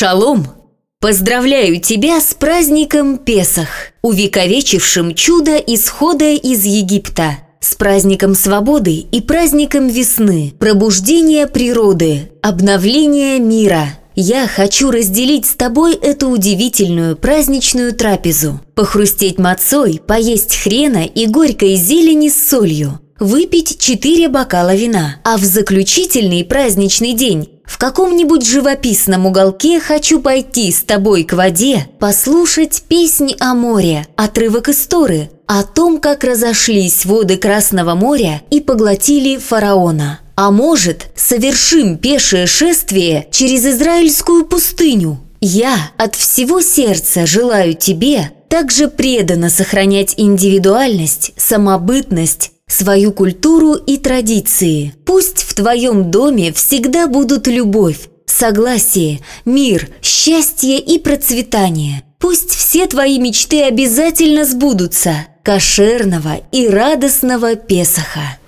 Шалом! Поздравляю тебя с праздником Песах, увековечившим чудо исхода из Египта, с праздником свободы и праздником весны, пробуждения природы, обновления мира. Я хочу разделить с тобой эту удивительную праздничную трапезу, похрустеть мацой, поесть хрена и горькой зелени с солью, выпить 4 бокала вина, а в заключительный праздничный день в каком-нибудь живописном уголке хочу пойти с тобой к воде, послушать песнь о море, отрывок из Торы, о том, как разошлись воды Красного моря и поглотили фараона. А может, совершим пешее шествие через израильскую пустыню? Я от всего сердца желаю тебе также преданно сохранять индивидуальность, самобытность, свою культуру и традиции. Пусть в твоем доме всегда будут любовь, согласие, мир, счастье и процветание. Пусть все твои мечты обязательно сбудутся. Кошерного и радостного Песаха!